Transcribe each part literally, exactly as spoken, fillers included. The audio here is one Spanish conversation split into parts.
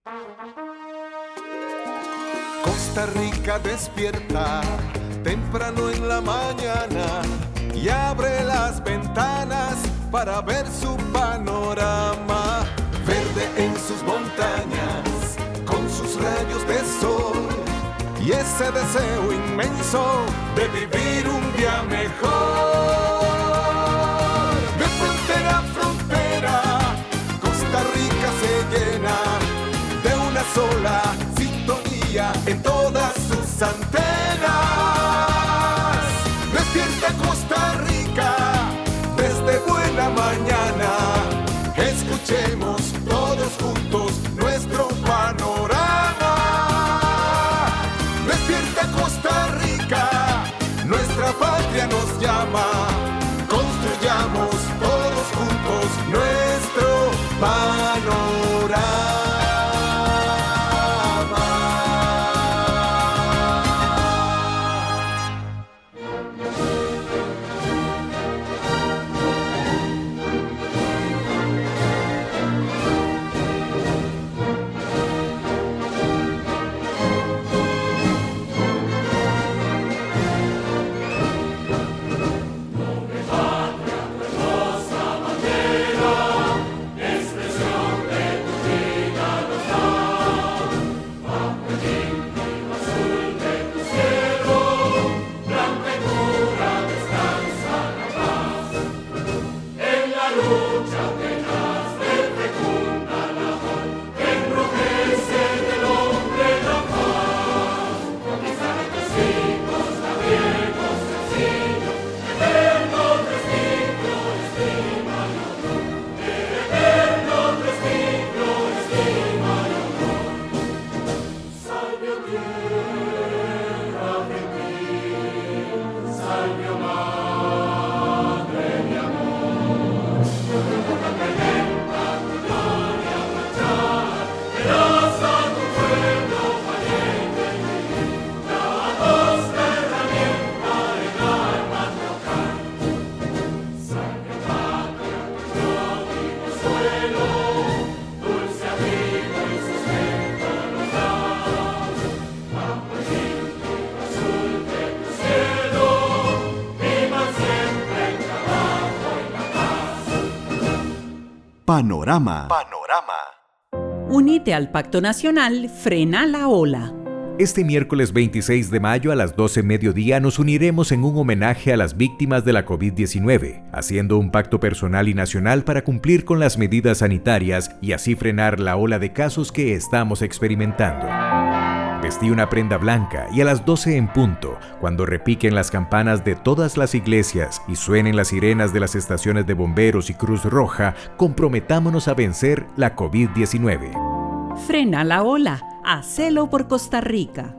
Costa Rica despierta temprano en la mañana y abre las ventanas para ver su panorama. Verde en sus montañas, con sus rayos de sol y ese deseo inmenso de vivir un día mejor. De frontera a frontera, Costa Rica se llena de una sola sintonía en todas sus antenas. Despierta Costa Rica desde buena mañana. Escuchemos todos juntos nuestro panorama. Despierta Costa Rica, nuestra patria nos llama. Construyamos todos juntos nuestro panorama. Panorama. Panorama. Unite al Pacto Nacional Frena la Ola. Este miércoles veintiséis de mayo a las doce mediodía nos uniremos en un homenaje a las víctimas de la covid diecinueve, haciendo un pacto personal y nacional para cumplir con las medidas sanitarias y así frenar la ola de casos que estamos experimentando. Vestí una prenda blanca y a las doce en punto, cuando repiquen las campanas de todas las iglesias y suenen las sirenas de las estaciones de bomberos y Cruz Roja, comprometámonos a vencer la covid diecinueve. Frena la ola. Hacelo por Costa Rica.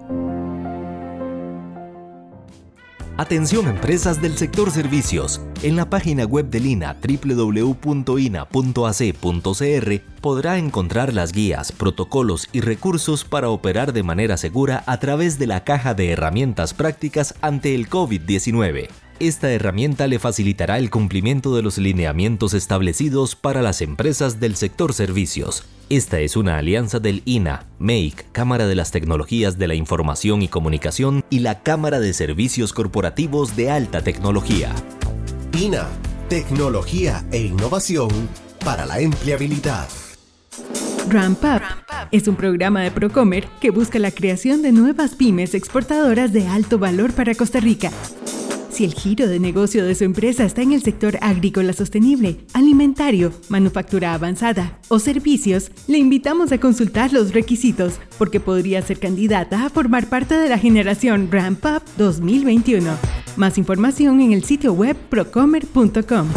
Atención empresas del sector servicios. En la página web del I N A doble u doble u doble u punto ina punto a c punto c r podrá encontrar las guías, protocolos y recursos para operar de manera segura a través de la caja de herramientas prácticas ante el covid diecinueve. Esta herramienta le facilitará el cumplimiento de los lineamientos establecidos para las empresas del sector servicios. Esta es una alianza del I N A, M E I C, Cámara de las Tecnologías de la Información y Comunicación y la Cámara de Servicios Corporativos de Alta Tecnología. I N A, tecnología e innovación para la empleabilidad. Ramp Up es un programa de Procomer que busca la creación de nuevas pymes exportadoras de alto valor para Costa Rica. Si el giro de negocio de su empresa está en el sector agrícola sostenible, alimentario, manufactura avanzada o servicios, le invitamos a consultar los requisitos porque podría ser candidata a formar parte de la generación Ramp Up dos mil veintiuno. Más información en el sitio web procomer punto com.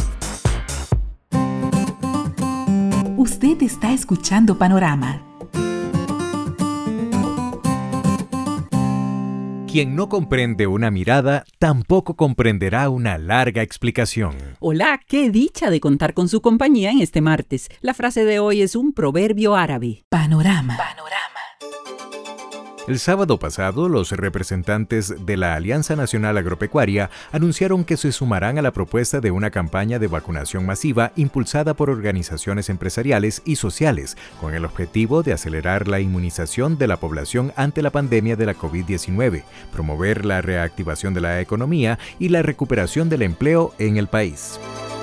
Usted está escuchando Panorama. Quien no comprende una mirada, tampoco comprenderá una larga explicación. Hola, qué dicha de contar con su compañía en este martes. La frase de hoy es un proverbio árabe. Panorama. Panorama. El sábado pasado, los representantes de la Alianza Nacional Agropecuaria anunciaron que se sumarán a la propuesta de una campaña de vacunación masiva impulsada por organizaciones empresariales y sociales, con el objetivo de acelerar la inmunización de la población ante la pandemia de la covid diecinueve, promover la reactivación de la economía y la recuperación del empleo en el país.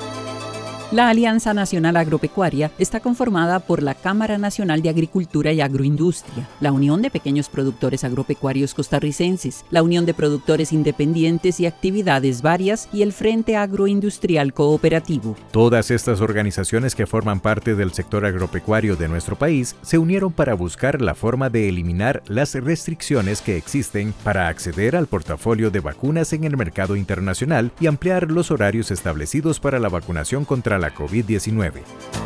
La Alianza Nacional Agropecuaria está conformada por la Cámara Nacional de Agricultura y Agroindustria, la Unión de Pequeños Productores Agropecuarios Costarricenses, la Unión de Productores Independientes y Actividades Varias y el Frente Agroindustrial Cooperativo. Todas estas organizaciones que forman parte del sector agropecuario de nuestro país se unieron para buscar la forma de eliminar las restricciones que existen para acceder al portafolio de vacunas en el mercado internacional y ampliar los horarios establecidos para la vacunación contra la covid diecinueve.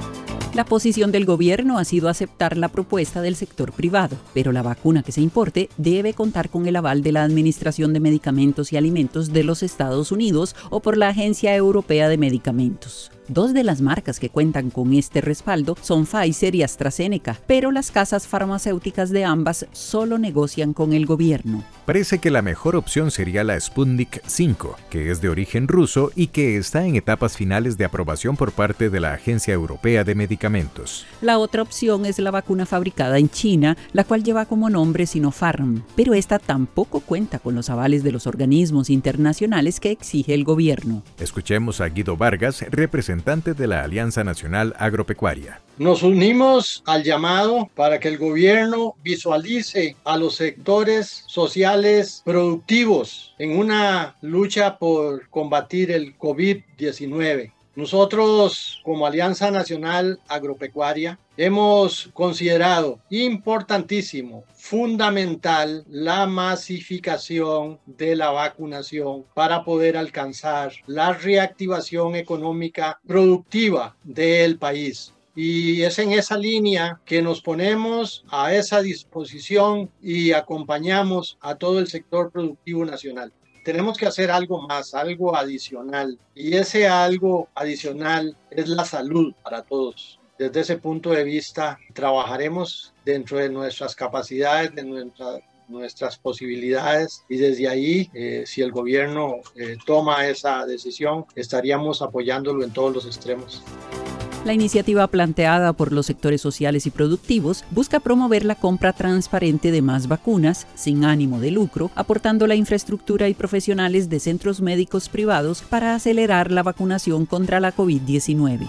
La posición del gobierno ha sido aceptar la propuesta del sector privado, pero la vacuna que se importe debe contar con el aval de la Administración de Medicamentos y Alimentos de los Estados Unidos o por la Agencia Europea de Medicamentos. Dos de las marcas que cuentan con este respaldo son Pfizer y AstraZeneca, pero las casas farmacéuticas de ambas solo negocian con el gobierno. Parece que la mejor opción sería la Sputnik cinco, que es de origen ruso y que está en etapas finales de aprobación por parte de la Agencia Europea de Medicamentos. La otra opción es la vacuna fabricada en China, la cual lleva como nombre Sinopharm, pero esta tampoco cuenta con los avales de los organismos internacionales que exige el gobierno. Escuchemos a Guido Vargas, representante de la Alianza Nacional Agropecuaria. Nos unimos al llamado para que el gobierno visualice a los sectores sociales productivos en una lucha por combatir el covid diecinueve. Nosotros, como Alianza Nacional Agropecuaria, hemos considerado importantísimo, fundamental, la masificación de la vacunación para poder alcanzar la reactivación económica productiva del país. Y es en esa línea que nos ponemos a esa disposición y acompañamos a todo el sector productivo nacional. Tenemos que hacer algo más, algo adicional, y ese algo adicional es la salud para todos. Desde ese punto de vista, trabajaremos dentro de nuestras capacidades, de nuestra, nuestras posibilidades, y desde ahí, eh, si el gobierno eh, toma esa decisión, estaríamos apoyándolo en todos los extremos. La iniciativa planteada por los sectores sociales y productivos busca promover la compra transparente de más vacunas, sin ánimo de lucro, aportando la infraestructura y profesionales de centros médicos privados para acelerar la vacunación contra la covid diecinueve.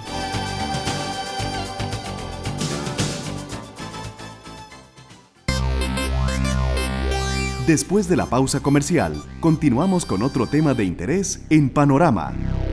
Después de la pausa comercial, continuamos con otro tema de interés en Panorama.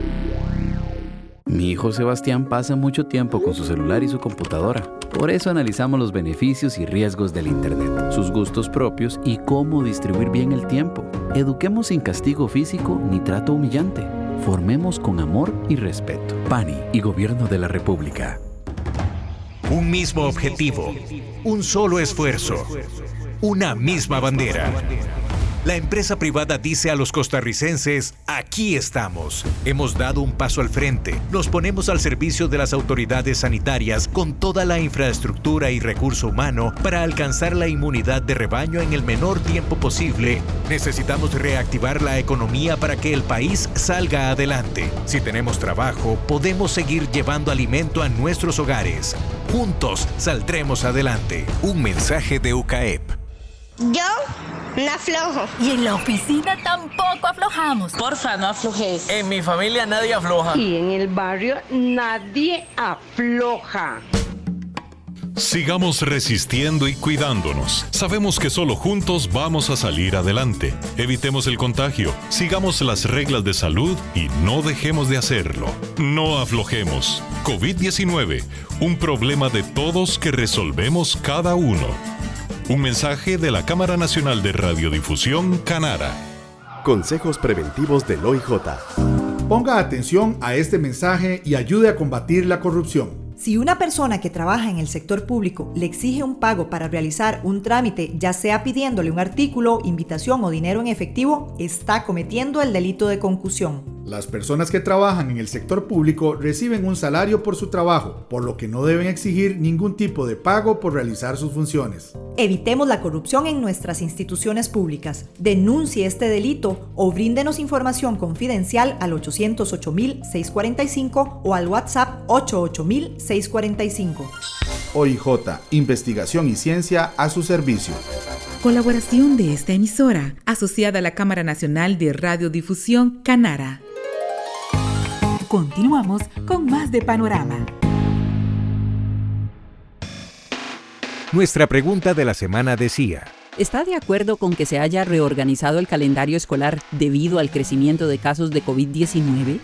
Mi hijo Sebastián pasa mucho tiempo con su celular y su computadora. Por eso analizamos los beneficios y riesgos del Internet, sus gustos propios y cómo distribuir bien el tiempo. Eduquemos sin castigo físico ni trato humillante. Formemos con amor y respeto. P A N I y Gobierno de la República. Un mismo objetivo, un solo esfuerzo, una misma bandera. La empresa privada dice a los costarricenses, aquí estamos. Hemos dado un paso al frente. Nos ponemos al servicio de las autoridades sanitarias con toda la infraestructura y recurso humano para alcanzar la inmunidad de rebaño en el menor tiempo posible. Necesitamos reactivar la economía para que el país salga adelante. Si tenemos trabajo, podemos seguir llevando alimento a nuestros hogares. Juntos saldremos adelante. Un mensaje de U C A E P. Yo no aflojo. Y en la oficina tampoco aflojamos. Porfa, no aflojes. En mi familia nadie afloja. Y en el barrio nadie afloja. Sigamos resistiendo y cuidándonos. Sabemos que solo juntos vamos a salir adelante. Evitemos el contagio, sigamos las reglas de salud y no dejemos de hacerlo. No aflojemos. covid diecinueve, un problema de todos que resolvemos cada uno. Un mensaje de la Cámara Nacional de Radiodifusión, Canara. Consejos preventivos del O I J. Ponga atención a este mensaje y ayude a combatir la corrupción. Si una persona que trabaja en el sector público le exige un pago para realizar un trámite, ya sea pidiéndole un artículo, invitación o dinero en efectivo, está cometiendo el delito de concusión. Las personas que trabajan en el sector público reciben un salario por su trabajo, por lo que no deben exigir ningún tipo de pago por realizar sus funciones. Evitemos la corrupción en nuestras instituciones públicas. Denuncie este delito o bríndenos información confidencial al ocho cero ocho, seis cuatro cinco o al WhatsApp ocho ocho cero, seis cuatro cinco. O I J, Investigación y Ciencia a su servicio. Colaboración de esta emisora, asociada a la Cámara Nacional de Radiodifusión, Canara. Continuamos con más de Panorama. Nuestra pregunta de la semana decía: ¿está de acuerdo con que se haya reorganizado el calendario escolar debido al crecimiento de casos de COVID diecinueve?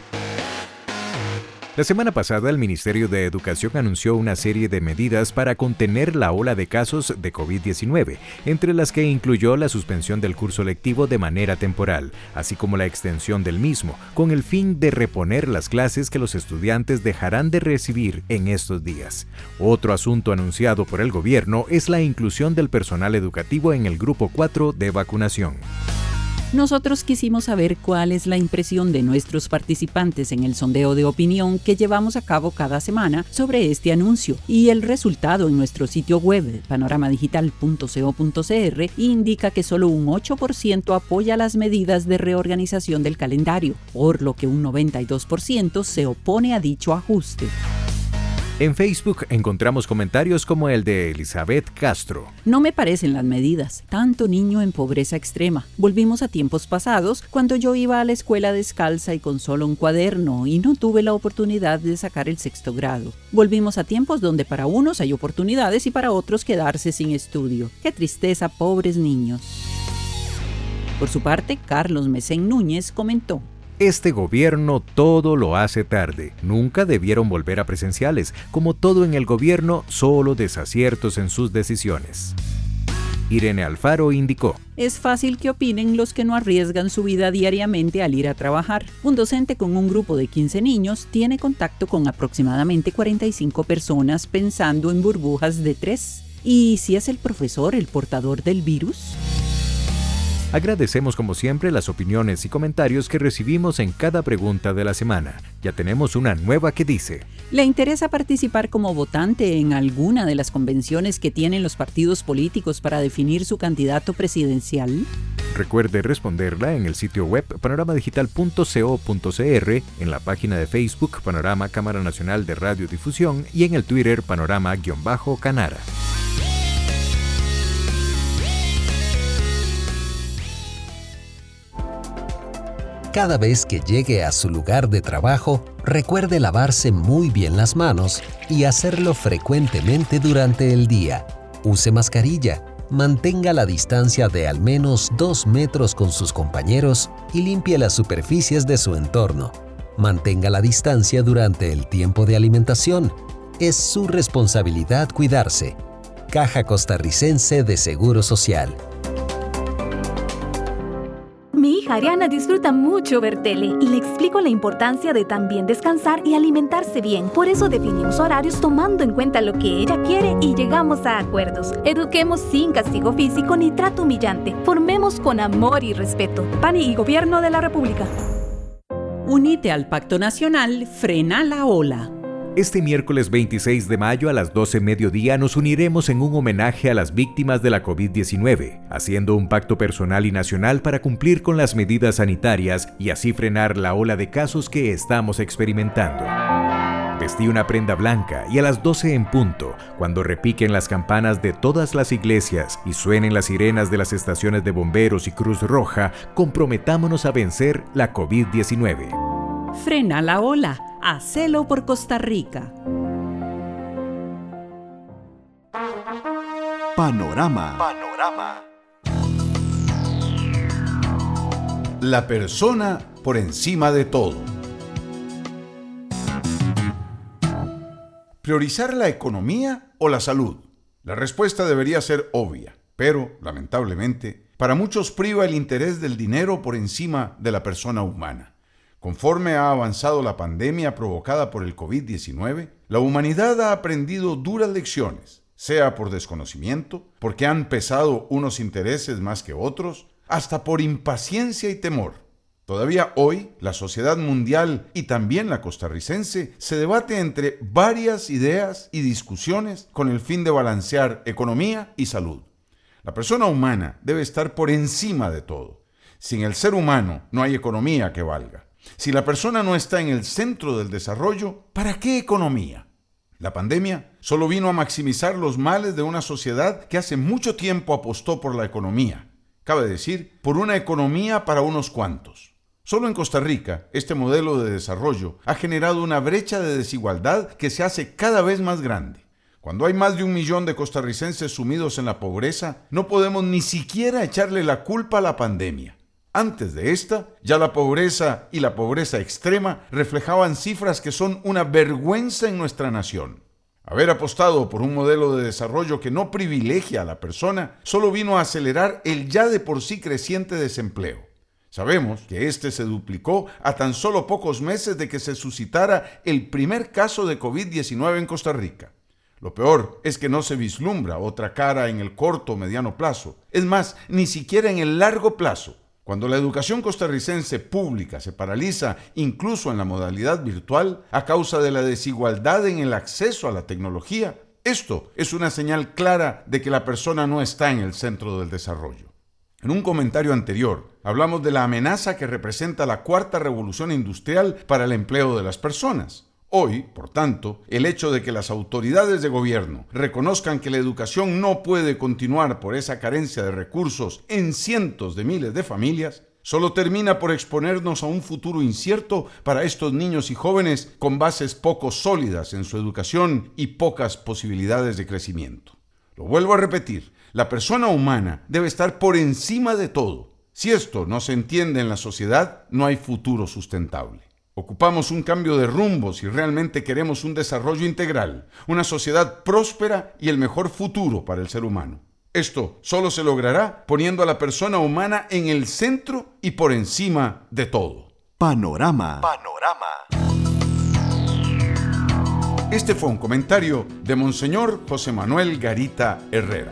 La semana pasada, el Ministerio de Educación anunció una serie de medidas para contener la ola de casos de COVID diecinueve, entre las que incluyó la suspensión del curso lectivo de manera temporal, así como la extensión del mismo, con el fin de reponer las clases que los estudiantes dejarán de recibir en estos días. Otro asunto anunciado por el gobierno es la inclusión del personal educativo en el grupo cuatro de vacunación. Nosotros quisimos saber cuál es la impresión de nuestros participantes en el sondeo de opinión que llevamos a cabo cada semana sobre este anuncio, y el resultado en nuestro sitio web panorama digital punto co punto cr indica que solo un ocho por ciento apoya las medidas de reorganización del calendario, por lo que un noventa y dos por ciento se opone a dicho ajuste. En Facebook encontramos comentarios como el de Elizabeth Castro. No me parecen las medidas. Tanto niño en pobreza extrema. Volvimos a tiempos pasados, cuando yo iba a la escuela descalza y con solo un cuaderno y no tuve la oportunidad de sacar el sexto grado. Volvimos a tiempos donde para unos hay oportunidades y para otros quedarse sin estudio. ¡Qué tristeza, pobres niños! Por su parte, Carlos Mesén Núñez comentó: este gobierno todo lo hace tarde. Nunca debieron volver a presenciales. Como todo en el gobierno, solo desaciertos en sus decisiones. Irene Alfaro indicó: es fácil que opinen los que no arriesgan su vida diariamente al ir a trabajar. Un docente con un grupo de quince niños tiene contacto con aproximadamente cuarenta y cinco personas pensando en burbujas de tres. ¿Y si es el profesor el portador del virus? Agradecemos como siempre las opiniones y comentarios que recibimos en cada pregunta de la semana. Ya tenemos una nueva que dice: ¿le interesa participar como votante en alguna de las convenciones que tienen los partidos políticos para definir su candidato presidencial? Recuerde responderla en el sitio web panorama digital punto co punto cr, en la página de Facebook Panorama Cámara Nacional de Radiodifusión y en el Twitter Panorama-Canara. Cada vez que llegue a su lugar de trabajo, recuerde lavarse muy bien las manos y hacerlo frecuentemente durante el día. Use mascarilla, mantenga la distancia de al menos dos metros con sus compañeros y limpie las superficies de su entorno. Mantenga la distancia durante el tiempo de alimentación. Es su responsabilidad cuidarse. Caja Costarricense de Seguro Social. Mi hija Ariana disfruta mucho ver tele y le explico la importancia de también descansar y alimentarse bien. Por eso definimos horarios tomando en cuenta lo que ella quiere y llegamos a acuerdos. Eduquemos sin castigo físico ni trato humillante. Formemos con amor y respeto. P A N y Gobierno de la República. Unite al Pacto Nacional, frena la ola. Este miércoles veintiséis de mayo a las doce mediodía nos uniremos en un homenaje a las víctimas de la COVID diecinueve, haciendo un pacto personal y nacional para cumplir con las medidas sanitarias y así frenar la ola de casos que estamos experimentando. Vestí una prenda blanca y a las doce en punto, cuando repiquen las campanas de todas las iglesias y suenen las sirenas de las estaciones de bomberos y Cruz Roja, comprometámonos a vencer la COVID diecinueve. Frena la ola. Hacelo por Costa Rica. Panorama. Panorama. La persona por encima de todo. ¿Priorizar la economía o la salud? La respuesta debería ser obvia, pero, lamentablemente, para muchos priva el interés del dinero por encima de la persona humana. Conforme ha avanzado la pandemia provocada por el COVID diecinueve, la humanidad ha aprendido duras lecciones, sea por desconocimiento, porque han pesado unos intereses más que otros, hasta por impaciencia y temor. Todavía hoy, la sociedad mundial y también la costarricense se debate entre varias ideas y discusiones con el fin de balancear economía y salud. La persona humana debe estar por encima de todo. Sin el ser humano no hay economía que valga. Si la persona no está en el centro del desarrollo, ¿para qué economía? La pandemia solo vino a maximizar los males de una sociedad que hace mucho tiempo apostó por la economía. Cabe decir, por una economía para unos cuantos. Solo en Costa Rica, este modelo de desarrollo ha generado una brecha de desigualdad que se hace cada vez más grande. Cuando hay más de un millón de costarricenses sumidos en la pobreza, no podemos ni siquiera echarle la culpa a la pandemia. Antes de esta, ya la pobreza y la pobreza extrema reflejaban cifras que son una vergüenza en nuestra nación. Haber apostado por un modelo de desarrollo que no privilegia a la persona solo vino a acelerar el ya de por sí creciente desempleo. Sabemos que este se duplicó a tan solo pocos meses de que se suscitara el primer caso de covid diecinueve en Costa Rica. Lo peor es que no se vislumbra otra cara en el corto o mediano plazo. Es más, ni siquiera en el largo plazo. Cuando la educación costarricense pública se paraliza incluso en la modalidad virtual a causa de la desigualdad en el acceso a la tecnología, esto es una señal clara de que la persona no está en el centro del desarrollo. En un comentario anterior, hablamos de la amenaza que representa la cuarta revolución industrial para el empleo de las personas. Hoy, por tanto, el hecho de que las autoridades de gobierno reconozcan que la educación no puede continuar por esa carencia de recursos en cientos de miles de familias, solo termina por exponernos a un futuro incierto para estos niños y jóvenes con bases poco sólidas en su educación y pocas posibilidades de crecimiento. Lo vuelvo a repetir. La persona humana debe estar por encima de todo. Si esto no se entiende en la sociedad, no hay futuro sustentable. Ocupamos un cambio de rumbo si realmente queremos un desarrollo integral, una sociedad próspera y el mejor futuro para el ser humano. Esto solo se logrará poniendo a la persona humana en el centro y por encima de todo. Panorama. Panorama. Este fue un comentario de Monseñor José Manuel Garita Herrera.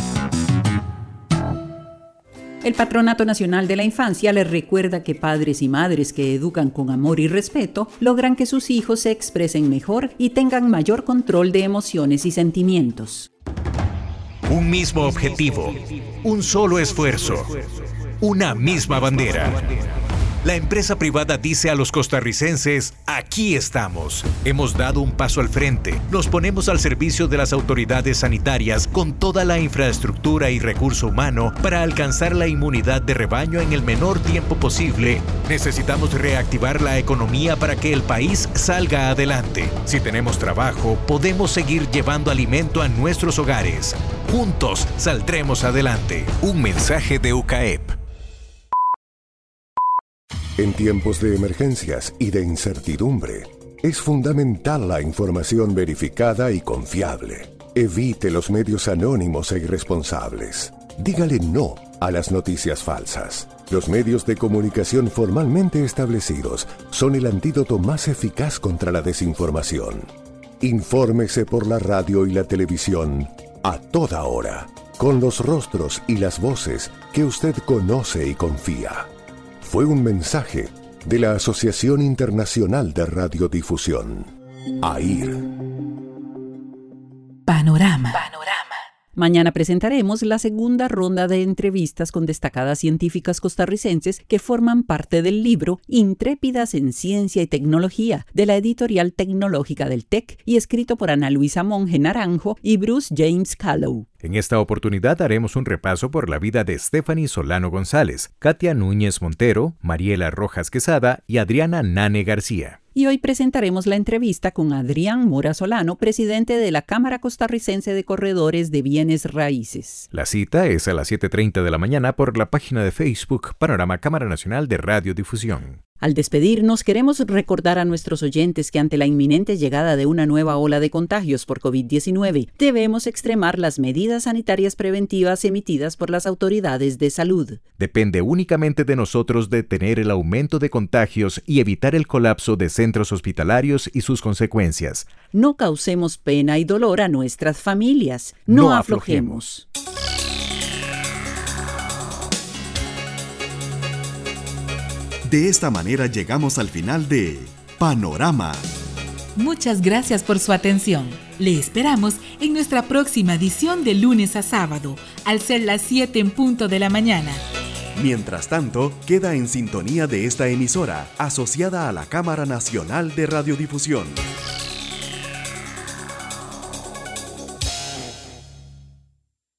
El Patronato Nacional de la Infancia les recuerda que padres y madres que educan con amor y respeto logran que sus hijos se expresen mejor y tengan mayor control de emociones y sentimientos. Un mismo objetivo, un solo esfuerzo, una misma bandera. La empresa privada dice a los costarricenses, aquí estamos. Hemos dado un paso al frente. Nos ponemos al servicio de las autoridades sanitarias con toda la infraestructura y recurso humano para alcanzar la inmunidad de rebaño en el menor tiempo posible. Necesitamos reactivar la economía para que el país salga adelante. Si tenemos trabajo, podemos seguir llevando alimento a nuestros hogares. Juntos saldremos adelante. Un mensaje de U C A E P. En tiempos de emergencias y de incertidumbre, es fundamental la información verificada y confiable. Evite los medios anónimos e irresponsables. Dígale no a las noticias falsas. Los medios de comunicación formalmente establecidos son el antídoto más eficaz contra la desinformación. Infórmese por la radio y la televisión a toda hora, con los rostros y las voces que usted conoce y confía. Fue un mensaje de la Asociación Internacional de Radiodifusión, A I R. Panorama. Panorama. Mañana presentaremos la segunda ronda de entrevistas con destacadas científicas costarricenses que forman parte del libro Intrépidas en Ciencia y Tecnología, de la editorial tecnológica del T E C y escrito por Ana Luisa Monge Naranjo y Bruce James Callow. En esta oportunidad haremos un repaso por la vida de Stephanie Solano González, Katia Núñez Montero, Mariela Rojas Quesada y Adriana Nane García. Y hoy presentaremos la entrevista con Adrián Mora Solano, presidente de la Cámara Costarricense de Corredores de Bienes Raíces. La cita es a las siete treinta de la mañana por la página de Facebook Panorama Cámara Nacional de Radiodifusión. Al despedirnos, queremos recordar a nuestros oyentes que ante la inminente llegada de una nueva ola de contagios por covid diecinueve, debemos extremar las medidas sanitarias preventivas emitidas por las autoridades de salud. Depende únicamente de nosotros detener el aumento de contagios y evitar el colapso de centros hospitalarios y sus consecuencias. No causemos pena y dolor a nuestras familias. No, no aflojemos. De esta manera llegamos al final de Panorama. Muchas gracias por su atención. Le esperamos en nuestra próxima edición de lunes a sábado, al ser las siete en punto de la mañana. Mientras tanto, queda en sintonía de esta emisora, asociada a la Cámara Nacional de Radiodifusión.